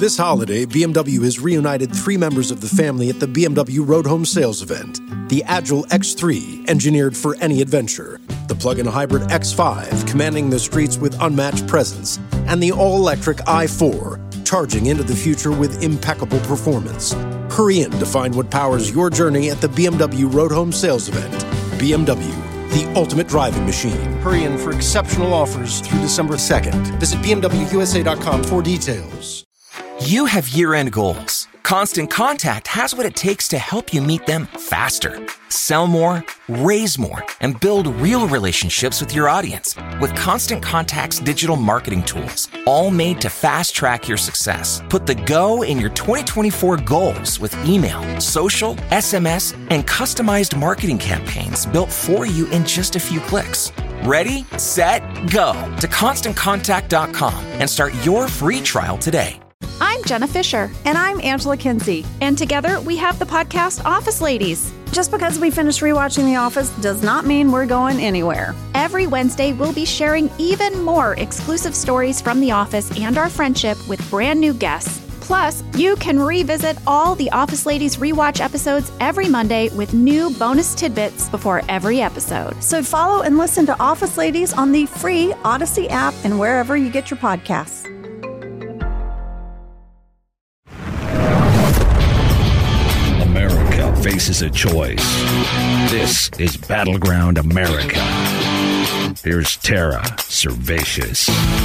This holiday, BMW has reunited 3 members of the family at the BMW Road Home Sales event. The Agile X3, engineered for any adventure. The plug-in hybrid X5, commanding the streets with unmatched presence. And the all-electric i4, charging into the future with impeccable performance. Hurry in to find what powers your journey at the BMW Road Home Sales event. BMW, the ultimate driving machine. Hurry in for exceptional offers through December 2nd. Visit BMWUSA.com for details. You have year-end goals. Constant Contact has what it takes to help you meet them faster. Sell more, raise more, and build real relationships with your audience with Constant Contact's digital marketing tools, all made to fast-track your success. Put the go in your 2024 goals with email, social, SMS, and customized marketing campaigns built for you in just a few clicks. Ready, set, go to ConstantContact.com and start your free trial today. I'm Jenna Fisher. And I'm Angela Kinsey. And together we have the podcast Office Ladies. Just because we finished rewatching The Office does not mean we're going anywhere. Every Wednesday, we'll be sharing even more exclusive stories from The Office and our friendship with brand new guests. Plus, you can revisit all the Office Ladies rewatch episodes every Monday with new bonus tidbits before every episode. So follow and listen to Office Ladies on the free Odyssey app and wherever you get your podcasts. America faces a choice. This is Battleground America. Here's Tara Servatius.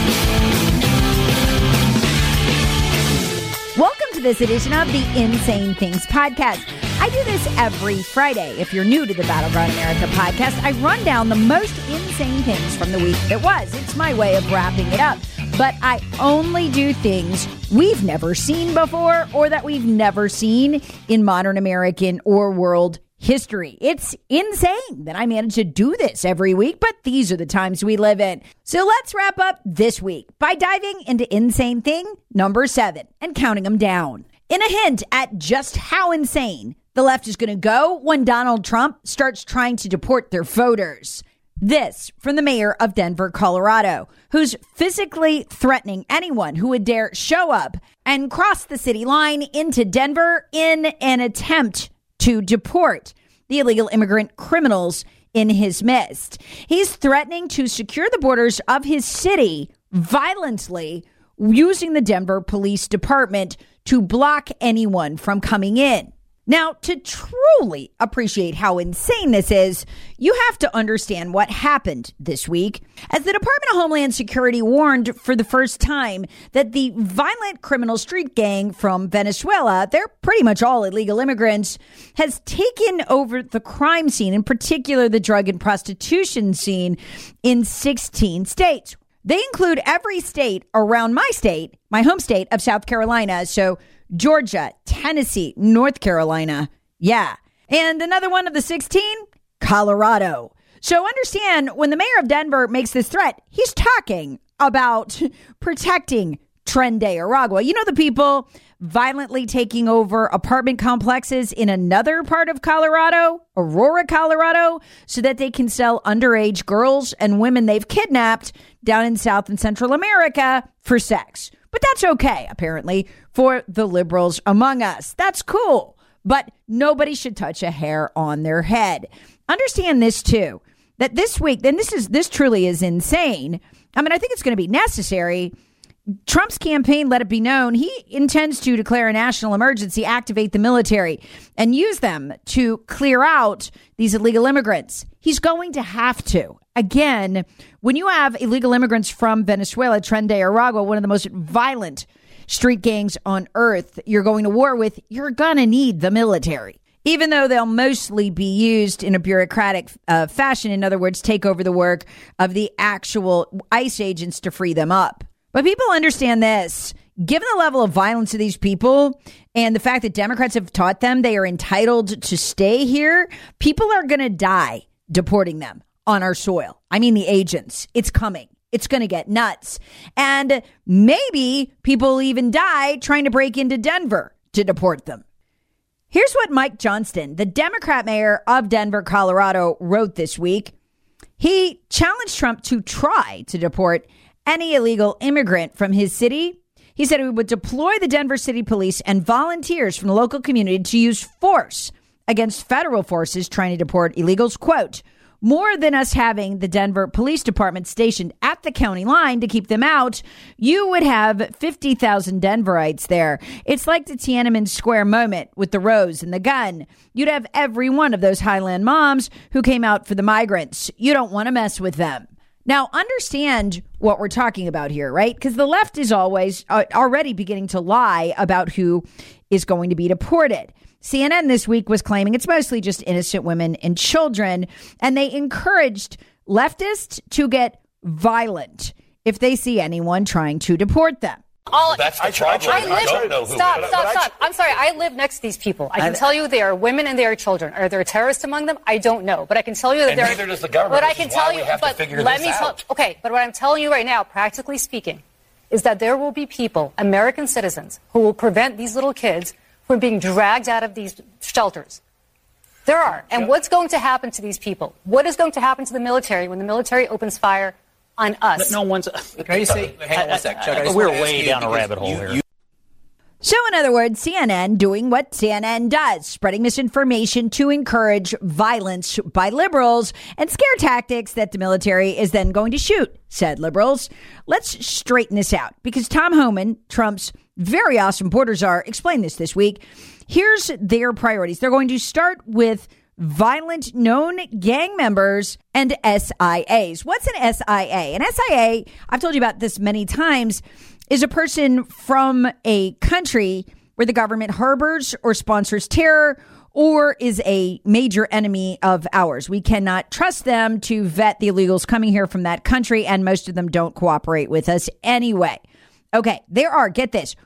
Welcome to this edition of the Insane Things podcast. I do this every Friday. If you're new to the Battleground America podcast, I run down the most insane things from the week that was. It's my way of wrapping it up. But I only do things we've never seen before or that we've never seen in modern American or world history. It's insane that I manage to do this every week, but these are the times we live in. So let's wrap up this week by diving into insane thing number 7 and counting them down. In a hint at just how insane the left is going to go when Donald Trump starts trying to deport their voters. This from the mayor of Denver, Colorado, who's physically threatening anyone who would dare show up and cross the city line into Denver in an attempt to deport the illegal immigrant criminals in his midst. He's threatening to secure the borders of his city violently using the Denver Police Department to block anyone from coming in. Now, to truly appreciate how insane this is, you have to understand what happened this week as the Department of Homeland Security warned for the first time that the violent criminal street gang from Venezuela, they're pretty much all illegal immigrants, has taken over the crime scene, in particular the drug and prostitution scene in 16 states. They include every state around my state, my home state of South Carolina. So Georgia, Tennessee, North Carolina. Yeah. And another one of the 16, Colorado. So understand when the mayor of Denver makes this threat, he's talking about protecting Tren de Aragua. You know, the people violently taking over apartment complexes in another part of Colorado, Aurora, Colorado, so that they can sell underage girls and women they've kidnapped down in South and Central America for sex. But that's okay, apparently, for the liberals among us. That's cool. But nobody should touch a hair on their head. Understand this, too, that this week, and this truly is insane. I mean, I think it's going to be necessary. Trump's campaign let it be known he intends to declare a national emergency, activate the military, and use them to clear out these illegal immigrants. He's going to have to. Again, when you have illegal immigrants from Venezuela, Tren de Aragua, one of the most violent street gangs on earth you're going to war with, you're going to need the military. Even though they'll mostly be used in a bureaucratic fashion, in other words, take over the work of the actual ICE agents to free them up. But people understand this. Given the level of violence of these people and the fact that Democrats have taught them they are entitled to stay here, people are going to die deporting them on our soil. I mean, the agents. It's coming. It's going to get nuts. And maybe people will even die trying to break into Denver to deport them. Here's what Mike Johnston, the Democrat mayor of Denver, Colorado, wrote this week. He challenged Trump to try to deport any illegal immigrant from his city. He said he would deploy the Denver City Police and volunteers from the local community to use force against federal forces trying to deport illegals. Quote, more than us having the Denver Police Department stationed at the county line to keep them out, you would have 50,000 Denverites there. It's like the Tiananmen Square moment with the rose and the gun. You'd have every one of those Highland moms who came out for the migrants. You don't want to mess with them. Now, understand what we're talking about here, right? Because the left is always already beginning to lie about who is going to be deported. CNN this week was claiming it's mostly just innocent women and children, and they encouraged leftists to get violent if they see anyone trying to deport them. That's the problem. Stop. I'm sorry. I live next to these people. I can tell you they are women and they are children. Are there terrorists among them? I don't know. But I can tell you that neither does the government. But I can tell you. But let me tell. Okay. But what I'm telling you right now, practically speaking, is that there will be people, American citizens, who will prevent these little kids from being dragged out of these shelters. There are. And what's going to happen to these people? What is going to happen to the military when the military opens fire on us? No one's. Can you say? Hang on one sec, Chuck. We're way down a rabbit hole here. So, in other words, CNN doing what CNN does, spreading misinformation to encourage violence by liberals and scare tactics that the military is then going to shoot, said liberals. Let's straighten this out because Tom Homan, Trump's very awesome border czar, explained this week. Here's their priorities. They're going to start with violent known gang members and SIAs. What's an SIA? An SIA, I've told you about this many times, is a person from a country where the government harbors or sponsors terror or is a major enemy of ours. We cannot trust them to vet the illegals coming here from that country, and most of them don't cooperate with us anyway. Okay, there are, get this,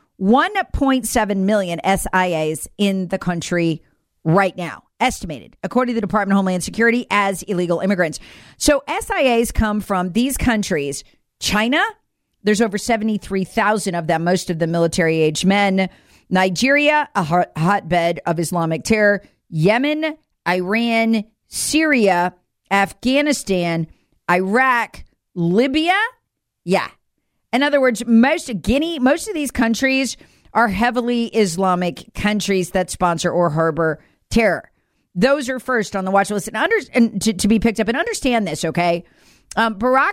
1.7 million SIAs in the country right now, estimated, according to the Department of Homeland Security, as illegal immigrants. So SIAs come from these countries: China, there's over 73,000 of them, most of them military-age men; Nigeria, a hotbed of Islamic terror; Yemen, Iran, Syria, Afghanistan, Iraq, Libya. Yeah. In other words, most of these countries are heavily Islamic countries that sponsor or harbor terror. Those are first on the watch list and to be picked up. And understand this, okay? Barack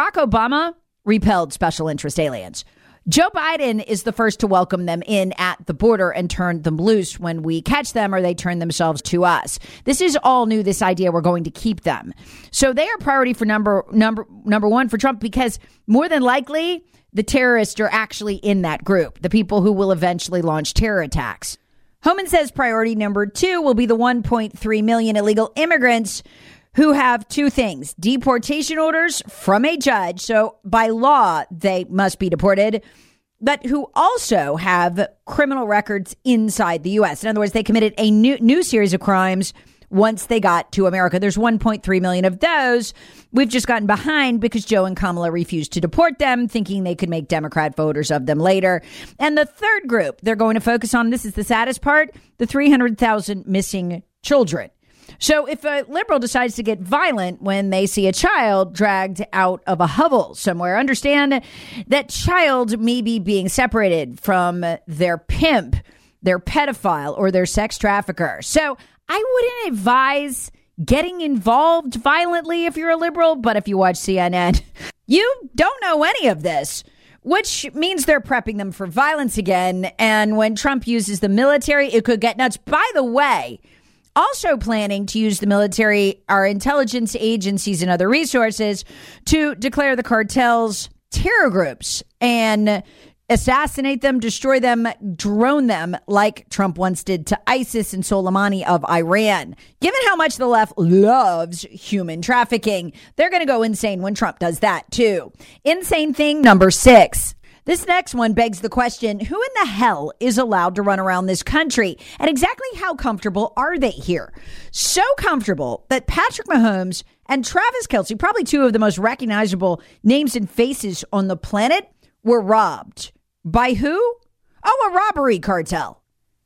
Obama repelled special interest aliens. Joe Biden is the first to welcome them in at the border and turn them loose when we catch them or they turn themselves to us. This is all new, this idea we're going to keep them. So they are priority for number one for Trump because more than likely the terrorists are actually in that group, the people who will eventually launch terror attacks. Homan says priority number two will be the 1.3 million illegal immigrants who have two things: deportation orders from a judge, so by law they must be deported, but who also have criminal records inside the U.S. In other words, they committed a new series of crimes once they got to America. There's 1.3 million of those. We've just gotten behind because Joe and Kamala refused to deport them, thinking they could make Democrat voters of them later. And the third group they're going to focus on, this is the saddest part, the 300,000 missing children. So if a liberal decides to get violent when they see a child dragged out of a hovel somewhere, understand that child may be being separated from their pimp, their pedophile, or their sex trafficker. So I wouldn't advise getting involved violently if you're a liberal, but if you watch CNN, you don't know any of this, which means they're prepping them for violence again. And when Trump uses the military, it could get nuts. By the way, also planning to use the military, our intelligence agencies and other resources to declare the cartels terror groups and assassinate them, destroy them, drone them like Trump once did to ISIS and Soleimani of Iran. Given how much the left loves human trafficking, they're going to go insane when Trump does that too. Insane thing number 6. This next one begs the question, who in the hell is allowed to run around this country? And exactly how comfortable are they here? So comfortable that Patrick Mahomes and Travis Kelce, probably two of the most recognizable names and faces on the planet, were robbed. By who? Oh, a robbery cartel.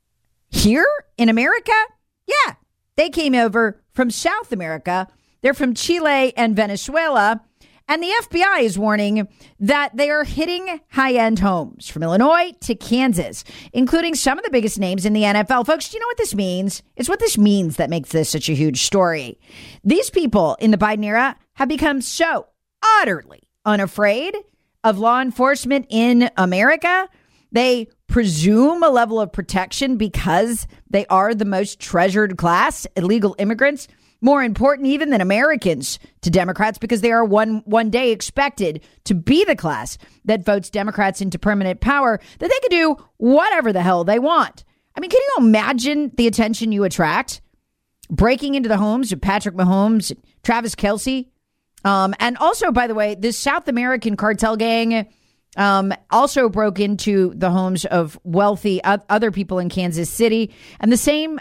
Here in America? Yeah, they came over from South America. They're from Chile and Venezuela. And the FBI is warning that they are hitting high-end homes from Illinois to Kansas, including some of the biggest names in the NFL. Folks, do you know what this means? It's what this means that makes this such a huge story. These people in the Biden era have become so utterly unafraid of law enforcement in America. They presume a level of protection because they are the most treasured class, illegal immigrants, more important even than Americans to Democrats, because they are one day expected to be the class that votes Democrats into permanent power, that they can do whatever the hell they want. I mean, can you imagine the attention you attract? Breaking into the homes of Patrick Mahomes, Travis Kelce. And also, by the way, this South American cartel gang also broke into the homes of wealthy other people in Kansas City. And the same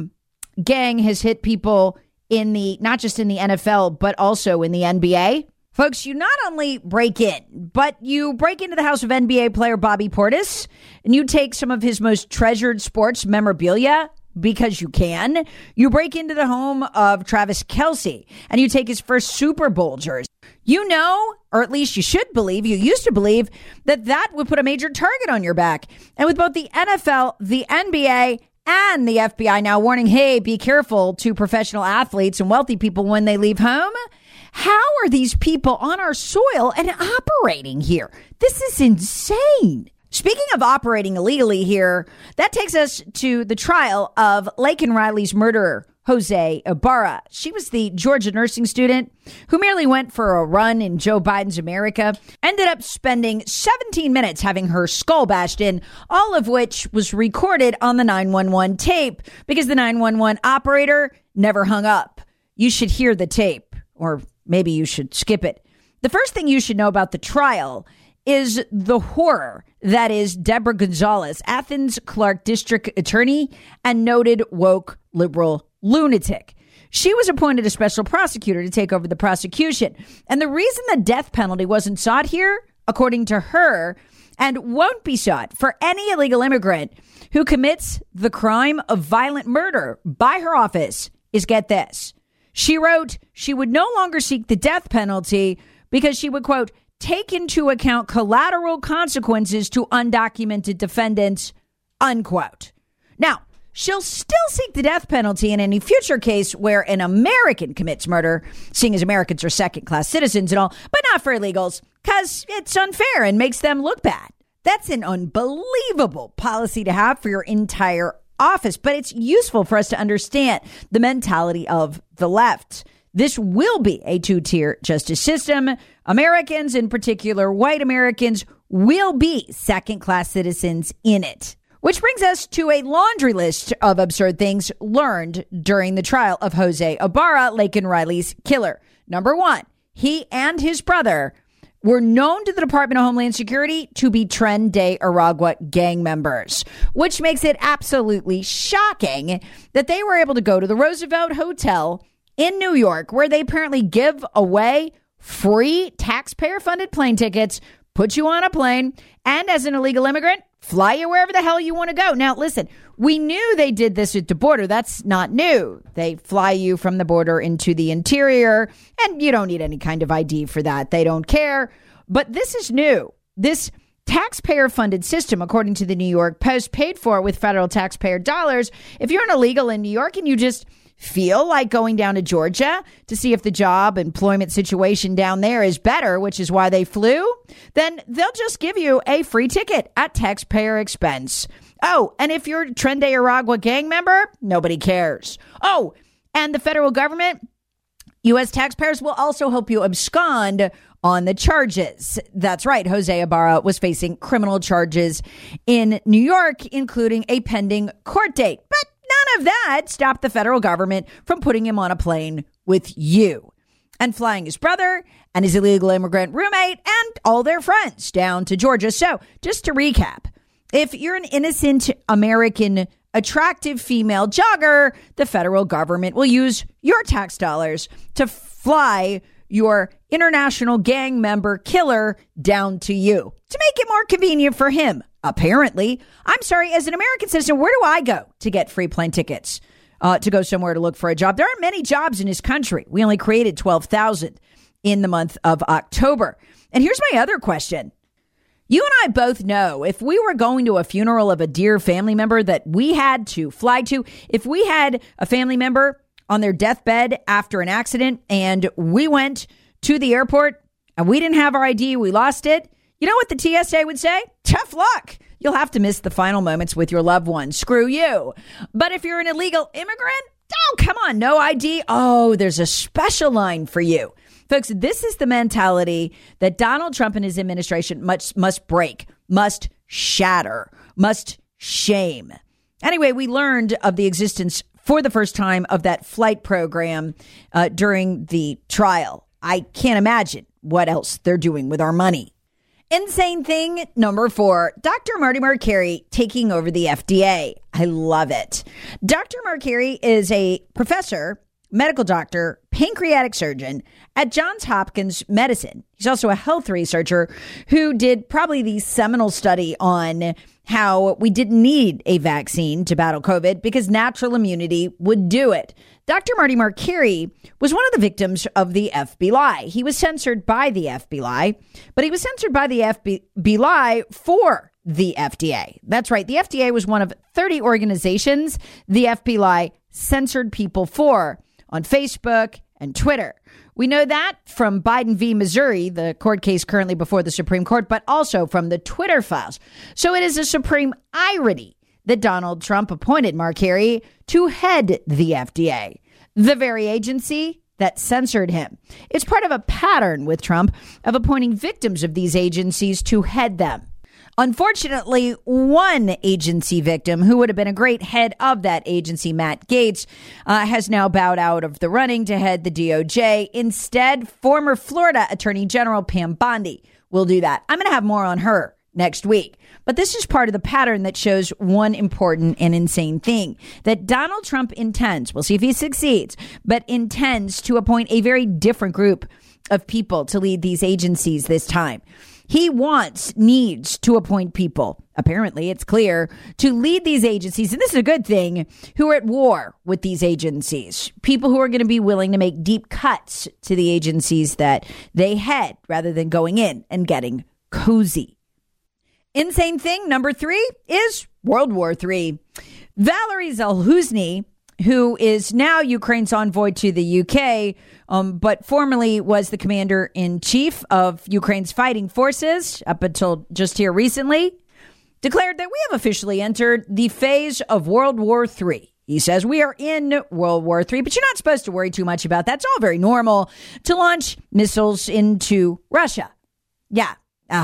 gang has hit people in not just in the NFL, but also in the NBA. Folks, you not only break in, but you break into the house of NBA player Bobby Portis, and you take some of his most treasured sports memorabilia because you can. You break into the home of Travis Kelce, and you take his first Super Bowl jersey. You know, or at least you should believe, you used to believe, that would put a major target on your back. And with both the NFL, the NBA, and the FBI now warning, hey, be careful to professional athletes and wealthy people when they leave home. How are these people on our soil and operating here? This is insane. Speaking of operating illegally here, that takes us to the trial of Laken Riley's murderer, Jose Ibarra. She was the Georgia nursing student who merely went for a run in Joe Biden's America, ended up spending 17 minutes having her skull bashed in, all of which was recorded on the 911 tape because the 911 operator never hung up. You should hear the tape, or maybe you should skip it. The first thing you should know about the trial is the horror that is Deborah Gonzalez, Athens Clark District Attorney and noted woke liberal lunatic. She was appointed a special prosecutor to take over the prosecution. And the reason the death penalty wasn't sought here, according to her, and won't be sought for any illegal immigrant who commits the crime of violent murder by her office, is, get this. She wrote she would no longer seek the death penalty because she would, quote, take into account collateral consequences to undocumented defendants, unquote. Now, she'll still seek the death penalty in any future case where an American commits murder, seeing as Americans are second-class citizens and all, but not for illegals, because it's unfair and makes them look bad. That's an unbelievable policy to have for your entire office, but it's useful for us to understand the mentality of the left. This will be a two-tier justice system. Americans, in particular white Americans, will be second-class citizens in it. Which brings us to a laundry list of absurd things learned during the trial of Jose Ibarra, Laken Riley's killer. Number one, he and his brother were known to the Department of Homeland Security to be Tren de Aragua gang members, which makes it absolutely shocking that they were able to go to the Roosevelt Hotel in New York, where they apparently give away free taxpayer-funded plane tickets, put you on a plane, and as an illegal immigrant, fly you wherever the hell you want to go. Now, listen, we knew they did this at the border. That's not new. They fly you from the border into the interior, and you don't need any kind of ID for that. They don't care. But this is new. This taxpayer-funded system, according to the New York Post, paid for with federal taxpayer dollars. If you're an illegal in New York and you just feel like going down to Georgia to see if the job employment situation down there is better, which is why they flew, then they'll just give you a free ticket at taxpayer expense. Oh, and if you're a Tren de Aragua gang member, nobody cares. Oh, and the federal government, U.S. taxpayers will also help you abscond on the charges. That's right. Jose Ibarra was facing criminal charges in New York, including a pending court date. But none of that stopped the federal government from putting him on a plane with you and flying his brother and his illegal immigrant roommate and all their friends down to Georgia. So just to recap, if you're an innocent American, attractive female jogger, the federal government will use your tax dollars to fly your international gang member killer down to you to make it more convenient for him. Apparently, I'm sorry, as an American citizen, where do I go to get free plane tickets to go somewhere to look for a job? There aren't many jobs in this country. We only created 12,000 in the month of October. And here's my other question. You and I both know if we were going to a funeral of a dear family member that we had to fly to, if we had a family member on their deathbed after an accident and we went to the airport and we didn't have our ID, we lost it, you know what the TSA would say? Tough luck. You'll have to miss the final moments with your loved one. Screw you. But if you're an illegal immigrant, oh, come on, no ID. Oh, there's a special line for you. Folks, this is the mentality that Donald Trump and his administration must break, must shatter, must shame. Anyway, we learned of the existence for the first time of that flight program during the trial. I can't imagine what else they're doing with our money. Insane thing number 4, Dr. Marty Makary taking over the FDA. I love it. Dr. Makary is a professor, medical doctor, pancreatic surgeon at Johns Hopkins Medicine. He's also a health researcher who did probably the seminal study on how we didn't need a vaccine to battle COVID because natural immunity would do it. Dr. Marty Makary was one of the victims of the FBI. He was censored by the FBI, but he was censored by the FBI for the FDA. That's right. The FDA was one of 30 organizations the FBI censored people for on Facebook and Twitter. We know that from Biden v. Missouri, the court case currently before the Supreme Court, but also from the Twitter files. So it is a supreme irony that Donald Trump appointed Makary to head the FDA, the very agency that censored him. It's part of a pattern with Trump of appointing victims of these agencies to head them. Unfortunately, one agency victim who would have been a great head of that agency, Matt Gaetz, has now bowed out of the running to head the DOJ. Instead, former Florida Attorney General Pam Bondi will do that. I'm going to have more on her next week. But this is part of the pattern that shows one important and insane thing, that Donald Trump intends, we'll see if he succeeds, but intends to appoint a very different group of people to lead these agencies this time. He needs to appoint people, apparently it's clear, to lead these agencies, and this is a good thing, who are at war with these agencies. People who are going to be willing to make deep cuts to the agencies that they head rather than going in and getting cozy. Insane thing number 3 is World War III. Valery Zaluzhny, who is now Ukraine's envoy to the UK, but formerly was the commander-in-chief of Ukraine's fighting forces up until just here recently, declared that we have officially entered the phase of World War III. He says we are in World War III, but you're not supposed to worry too much about that. It's all very normal to launch missiles into Russia. Yeah.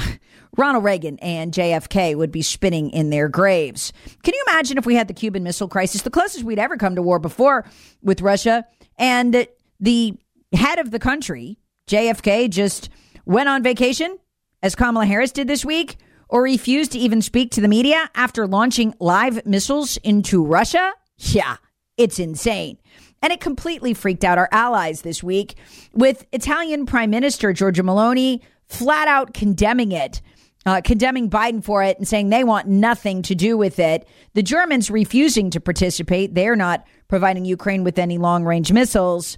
Ronald Reagan and JFK would be spinning in their graves. Can you imagine if we had the Cuban Missile Crisis, the closest we'd ever come to war before with Russia, and the head of the country, JFK, just went on vacation, as Kamala Harris did this week, or refused to even speak to the media after launching live missiles into Russia? Yeah, it's insane. And it completely freaked out our allies this week, with Italian Prime Minister Giorgia Meloni flat out condemning it. Condemning Biden for it and saying they want nothing to do with it. The Germans refusing to participate. They're not providing Ukraine with any long-range missiles.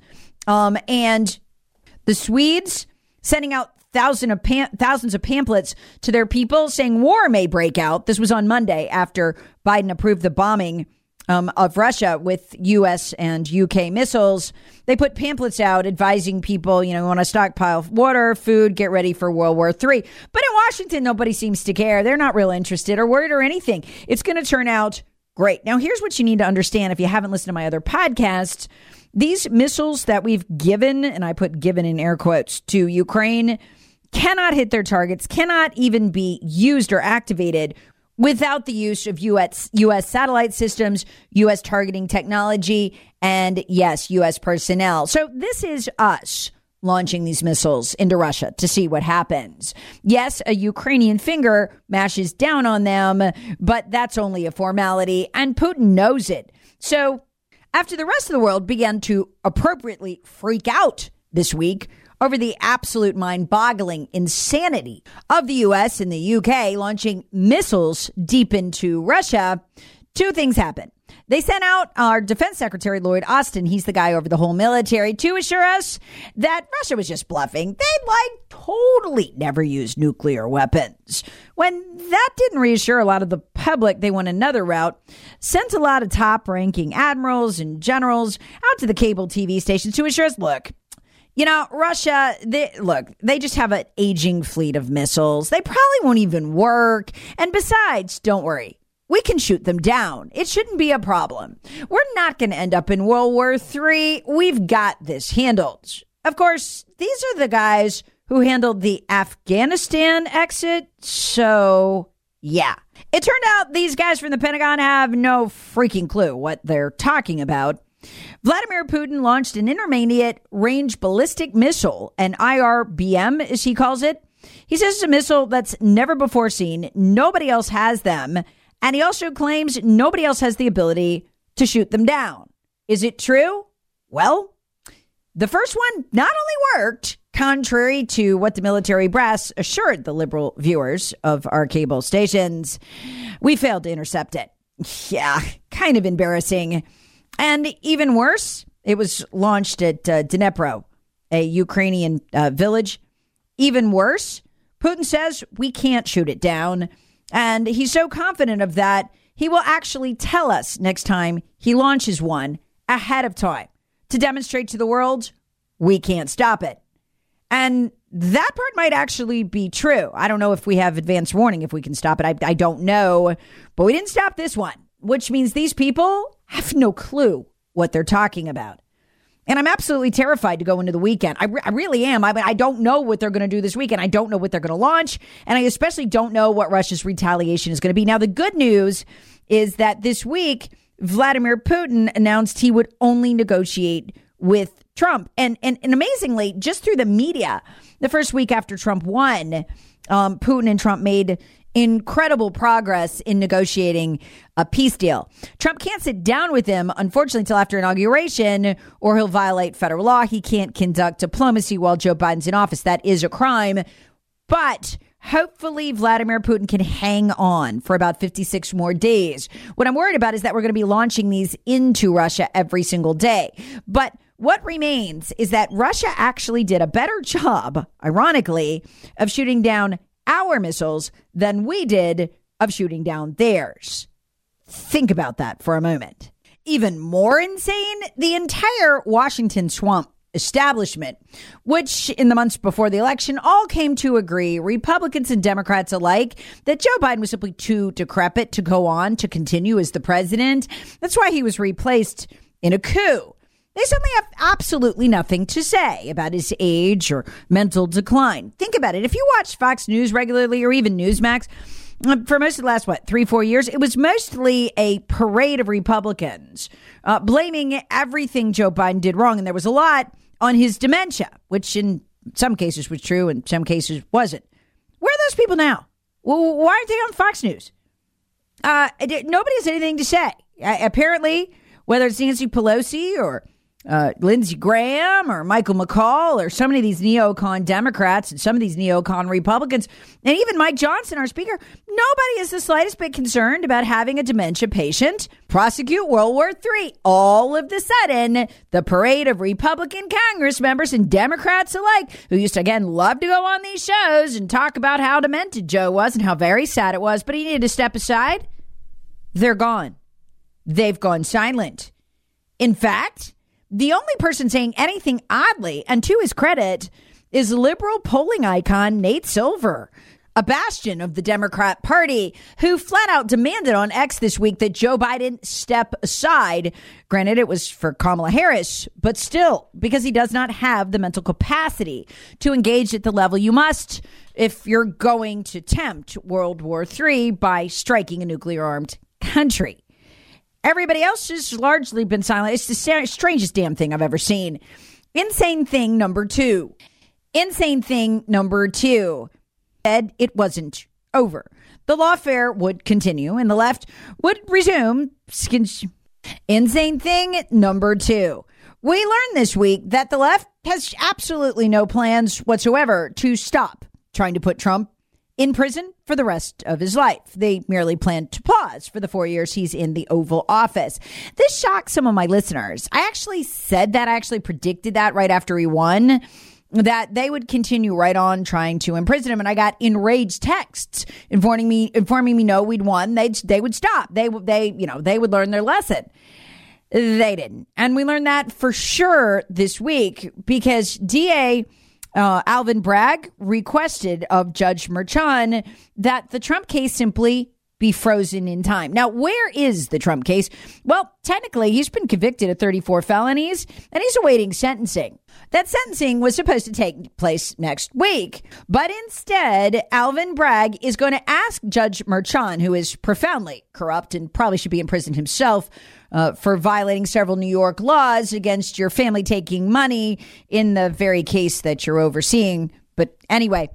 And the Swedes sending out thousands of pamphlets to their people saying war may break out. This was on Monday after Biden approved the bombing of Russia with U.S. and U.K. missiles. They put pamphlets out advising people, we want to stockpile water, food, get ready for World War III. But in Washington, nobody seems to care. They're not real interested or worried or anything. It's going to turn out great. Now, here's what you need to understand if you haven't listened to my other podcasts. These missiles that we've given, and I put given in air quotes, to Ukraine cannot hit their targets, cannot even be used or activated without the use of U.S. satellite systems, U.S. targeting technology, and yes, U.S. personnel. So this is us launching these missiles into Russia to see what happens. Yes, a Ukrainian finger mashes down on them, but that's only a formality, and Putin knows it. So after the rest of the world began to appropriately freak out this week over the absolute mind-boggling insanity of the U.S. and the U.K. launching missiles deep into Russia, two things happened. They sent out our Defense Secretary, Lloyd Austin, he's the guy over the whole military, to assure us that Russia was just bluffing. They'd totally never use nuclear weapons. When that didn't reassure a lot of the public, they went another route, sent a lot of top-ranking admirals and generals out to the cable TV stations to assure us, look, Russia, they just have an aging fleet of missiles. They probably won't even work. And besides, don't worry. We can shoot them down. It shouldn't be a problem. We're not going to end up in World War III. We've got this handled. Of course, these are the guys who handled the Afghanistan exit. So, yeah. It turned out these guys from the Pentagon have no freaking clue what they're talking about. Vladimir Putin launched an intermediate range ballistic missile, an IRBM, as he calls it. He says it's a missile that's never before seen. Nobody else has them. And he also claims nobody else has the ability to shoot them down. Is it true? Well, the first one not only worked, contrary to what the military brass assured the liberal viewers of our cable stations, we failed to intercept it. Yeah, kind of embarrassing. And even worse, it was launched at Dnipro, a Ukrainian village. Even worse, Putin says we can't shoot it down. And he's so confident of that, he will actually tell us next time he launches one ahead of time to demonstrate to the world we can't stop it. And that part might actually be true. I don't know if we have advance warning if we can stop it. I don't know. But we didn't stop this one, which means these people have no clue what they're talking about. And I'm absolutely terrified to go into the weekend. I really am. I don't know what they're going to do this weekend. I don't know what they're going to launch. And I especially don't know what Russia's retaliation is going to be. Now, the good news is that this week, Vladimir Putin announced he would only negotiate with Trump. And amazingly, just through the media, the first week after Trump won, Putin and Trump made incredible progress in negotiating a peace deal. Trump can't sit down with him, unfortunately, until after inauguration, or he'll violate federal law. He can't conduct diplomacy while Joe Biden's in office. That is a crime. But hopefully Vladimir Putin can hang on for about 56 more days. What I'm worried about is that we're going to be launching these into Russia every single day. But what remains is that Russia actually did a better job, ironically, of shooting down our missiles than we did of shooting down theirs. Think about that for a moment. Even more insane, the entire Washington swamp establishment, which in the months before the election all came to agree, Republicans and Democrats alike, that Joe Biden was simply too decrepit to go on to continue as the president. That's why he was replaced in a coup. They suddenly have absolutely nothing to say about his age or mental decline. Think about it. If you watch Fox News regularly or even Newsmax, for most of the last, 3-4 years, it was mostly a parade of Republicans blaming everything Joe Biden did wrong. And there was a lot on his dementia, which in some cases was true and some cases wasn't. Where are those people now? Well, why aren't they on Fox News? Nobody has anything to say. Apparently, whether it's Nancy Pelosi or Lindsey Graham or Michael McCall or so many of these neocon Democrats and some of these neocon Republicans and even Mike Johnson, our speaker, nobody is the slightest bit concerned about having a dementia patient prosecute World War III. All of the sudden, the parade of Republican Congress members and Democrats alike, who used to, again, love to go on these shows and talk about how demented Joe was and how very sad it was, but he needed to step aside, they're gone. They've gone silent. In fact, the only person saying anything oddly, and to his credit, is liberal polling icon Nate Silver, a bastion of the Democrat Party, who flat out demanded on X this week that Joe Biden step aside. Granted, it was for Kamala Harris, but still, because he does not have the mental capacity to engage at the level you must if you're going to tempt World War III by striking a nuclear-armed country. Everybody else has largely been silent. It's the strangest damn thing I've ever seen. Insane thing number two. Said it wasn't over. The lawfare would continue and the left would resume. Insane thing number two. We learned this week that the left has absolutely no plans whatsoever to stop trying to put Trump in prison for the rest of his life. They merely plan to pause for the 4 years he's in the Oval Office. This shocked some of my listeners. I actually said that. I actually predicted that right after he won, that they would continue right on trying to imprison him. And I got enraged texts informing me, no, we'd won. They would stop. They would learn their lesson. They didn't. And we learned that for sure this week because DA Alvin Bragg requested of Judge Merchan that the Trump case simply be frozen in time. Now, where is the Trump case? Well, technically, he's been convicted of 34 felonies and he's awaiting sentencing. That sentencing was supposed to take place next week. But instead, Alvin Bragg is going to ask Judge Merchan, who is profoundly corrupt and probably should be in prison himself, for violating several New York laws against your family taking money in the very case that you're overseeing. But anyway,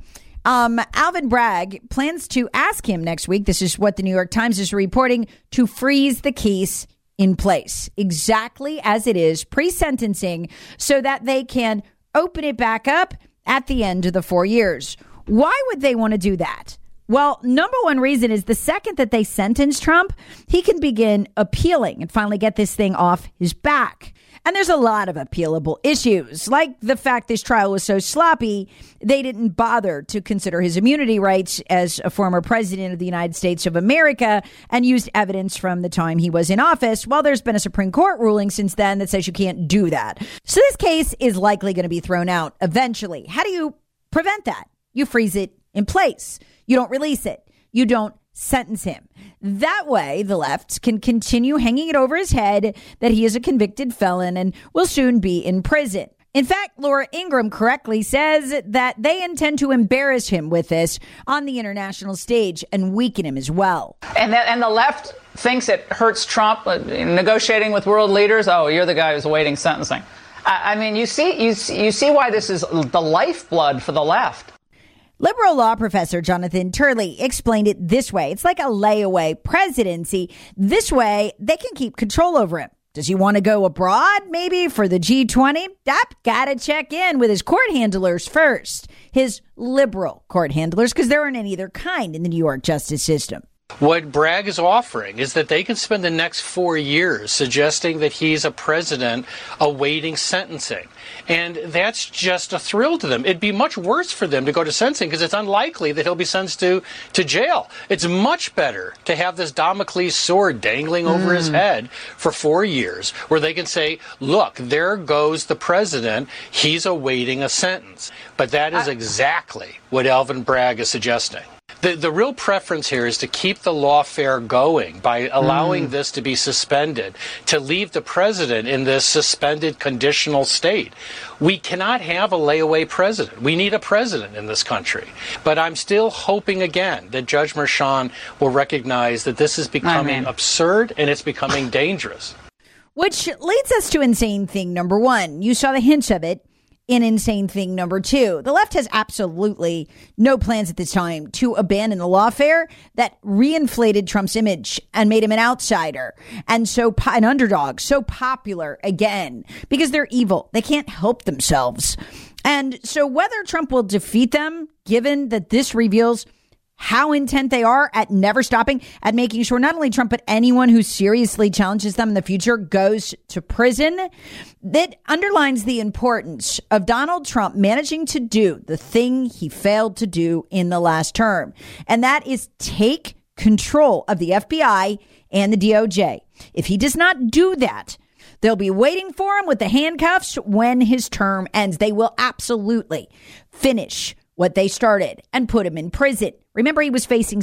Alvin Bragg plans to ask him next week, this is what the New York Times is reporting, to freeze the case in place exactly as it is pre-sentencing so that they can open it back up at the end of the 4 years. Why would they want to do that? Well, number one reason is the second that they sentence Trump, he can begin appealing and finally get this thing off his back. And there's a lot of appealable issues, like the fact this trial was so sloppy, they didn't bother to consider his immunity rights as a former president of the United States of America and used evidence from the time he was in office. Well, there's been a Supreme Court ruling since then that says you can't do that. So this case is likely going to be thrown out eventually. How do you prevent that? You freeze it in place. You don't release it. You don't sentence him. That way, the left can continue hanging it over his head that he is a convicted felon and will soon be in prison. In fact, Laura Ingraham correctly says that they intend to embarrass him with this on the international stage and weaken him as well. And the left thinks it hurts Trump negotiating with world leaders. Oh, you're the guy who's awaiting sentencing. I mean, you see why this is the lifeblood for the left. Liberal law professor Jonathan Turley explained it this way. It's like a layaway presidency. This way, they can keep control over him. Does he want to go abroad, maybe for the G20? Gotta check in with his court handlers first. His liberal court handlers, because there aren't any other kind in the New York justice system. What Bragg is offering is that they can spend the next 4 years suggesting that he's a president awaiting sentencing. And that's just a thrill to them. It'd be much worse for them to go to sentencing because it's unlikely that he'll be sentenced to jail. It's much better to have this Damocles sword dangling over his head for 4 years where they can say, look, there goes the president. He's awaiting a sentence. But that is exactly what Alvin Bragg is suggesting. The real preference here is to keep the lawfare going by allowing this to be suspended, to leave the president in this suspended conditional state. We cannot have a layaway president. We need a president in this country. But I'm still hoping again that Judge Merchan will recognize that this is becoming absurd and it's becoming dangerous. Which leads us to insane thing number one. You saw the hints of it in insane thing number two. The left has absolutely no plans at this time to abandon the lawfare that reinflated Trump's image and made him an outsider and an underdog, so popular again because they're evil. They can't help themselves. And so whether Trump will defeat them, given that this reveals how intent they are at never stopping, at making sure not only Trump, but anyone who seriously challenges them in the future goes to prison, that underlines the importance of Donald Trump managing to do the thing he failed to do in the last term. And that is take control of the FBI and the DOJ. If he does not do that, they'll be waiting for him with the handcuffs when his term ends. They will absolutely finish what they started and put him in prison. Remember, he was facing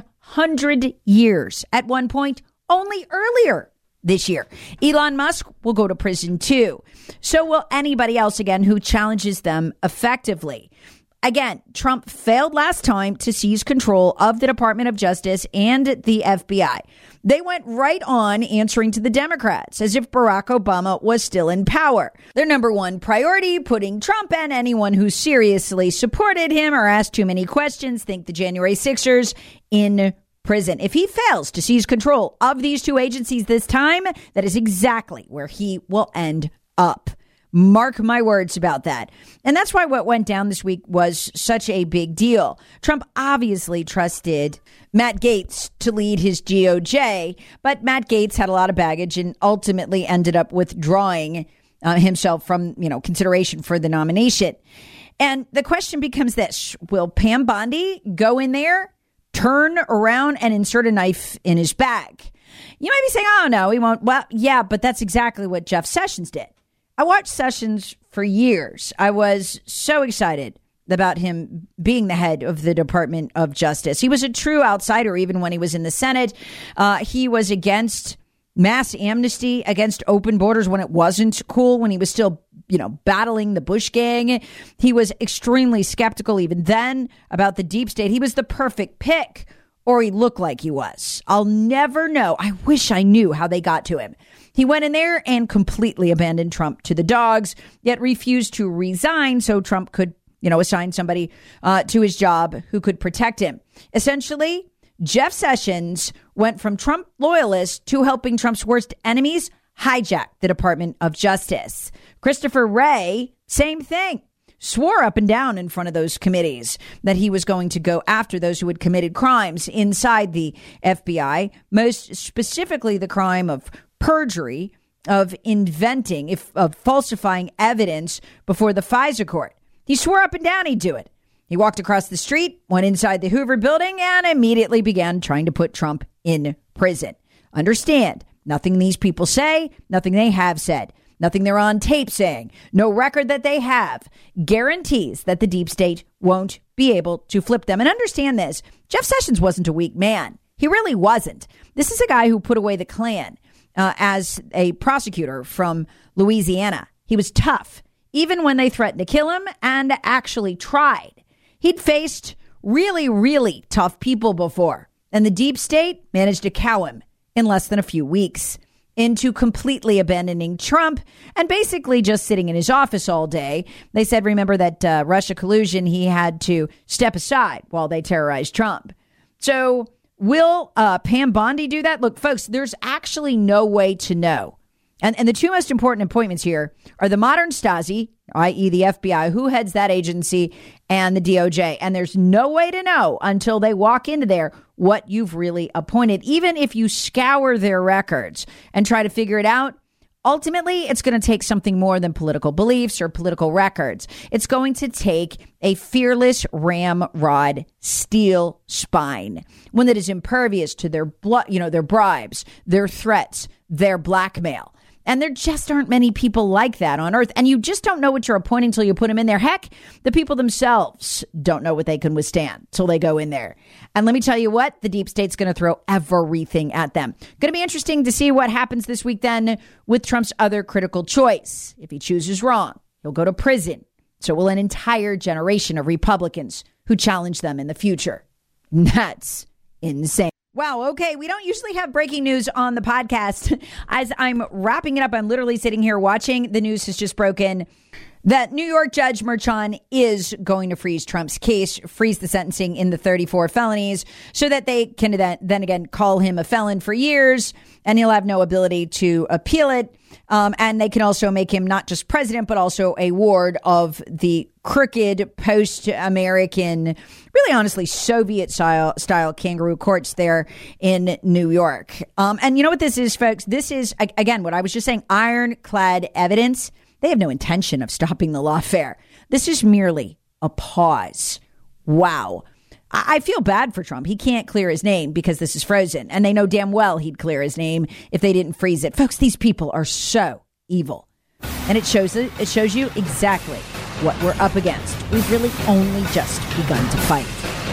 700 years at one point only earlier this year. Elon Musk will go to prison too. So will anybody else, again, who challenges them effectively. Again, Trump failed last time to seize control of the Department of Justice and the FBI. They went right on answering to the Democrats as if Barack Obama was still in power. Their number one priority, putting Trump and anyone who seriously supported him or asked too many questions, think the January 6ers, in prison. If he fails to seize control of these two agencies this time, that is exactly where he will end up. Mark my words about that. And that's why what went down this week was such a big deal. Trump obviously trusted Matt Gaetz to lead his DOJ, but Matt Gaetz had a lot of baggage and ultimately ended up withdrawing himself from, consideration for the nomination. And the question becomes this: will Pam Bondi go in there, turn around, and insert a knife in his back? You might be saying, oh, no, he won't. Well, yeah, but that's exactly what Jeff Sessions did. I watched Sessions for years. I was so excited about him being the head of the Department of Justice. He was a true outsider even when he was in the Senate. He was against mass amnesty, against open borders when it wasn't cool, when he was still, battling the Bush gang. He was extremely skeptical even then about the deep state. He was the perfect pick, or he looked like he was. I'll never know. I wish I knew how they got to him. He went in there and completely abandoned Trump to the dogs, yet refused to resign so Trump could, assign somebody to his job who could protect him. Essentially, Jeff Sessions went from Trump loyalist to helping Trump's worst enemies hijack the Department of Justice. Christopher Wray, same thing. Swore up and down in front of those committees that he was going to go after those who had committed crimes inside the FBI, most specifically the crime of perjury, of inventing, of falsifying evidence before the FISA court. He swore up and down he'd do it. He walked across the street, went inside the Hoover building, and immediately began trying to put Trump in prison. Understand, nothing these people say, nothing they have said, nothing they're on tape saying, no record that they have guarantees that the deep state won't be able to flip them. And understand this, Jeff Sessions wasn't a weak man. He really wasn't. This is a guy who put away the Klan as a prosecutor from Louisiana. He was tough, even when they threatened to kill him and actually tried. He'd faced really, really tough people before, and the deep state managed to cow him in less than a few weeks into completely abandoning Trump and basically just sitting in his office all day. They said, remember that Russia collusion, he had to step aside while they terrorized Trump. So will Pam Bondi do that? Look, folks, there's actually no way to know. And the two most important appointments here are the modern Stasi, i.e. the FBI, who heads that agency, and the DOJ. And there's no way to know until they walk into there what you've really appointed. Even if you scour their records and try to figure it out, ultimately, it's going to take something more than political beliefs or political records. It's going to take a fearless ramrod steel spine, one that is impervious to their their bribes, their threats, their blackmail. And there just aren't many people like that on earth. And you just don't know what you're appointing until you put them in there. Heck, the people themselves don't know what they can withstand till they go in there. And let me tell you what, the deep state's going to throw everything at them. Going to be interesting to see what happens this week then with Trump's other critical choice. If he chooses wrong, he'll go to prison. So will an entire generation of Republicans who challenge them in the future. That's insane. Wow. Okay. We don't usually have breaking news on the podcast. As I'm wrapping it up, I'm literally sitting here watching. The news has just broken that New York Judge Merchan is going to freeze Trump's case, freeze the sentencing in the 34 felonies so that they can then again call him a felon for years and he'll have no ability to appeal it. And they can also make him not just president, but also a ward of the crooked post-American, really honestly, Soviet-style kangaroo courts there in New York. And you know what this is, folks? This is, again, what I was just saying, ironclad evidence. They have no intention of stopping the lawfare. This is merely a pause. Wow. I feel bad for Trump. He can't clear his name because this is frozen. And they know damn well he'd clear his name if they didn't freeze it. Folks, these people are so evil. And it shows you exactly what we're up against. We've really only just begun to fight.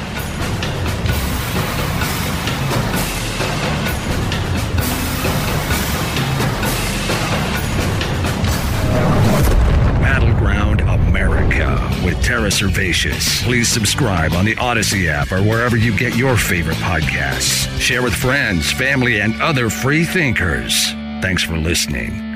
Battleground America with Tara Servatius. Please subscribe on the Odyssey app or wherever you get your favorite podcasts. Share with friends, family, and other free thinkers. Thanks for listening.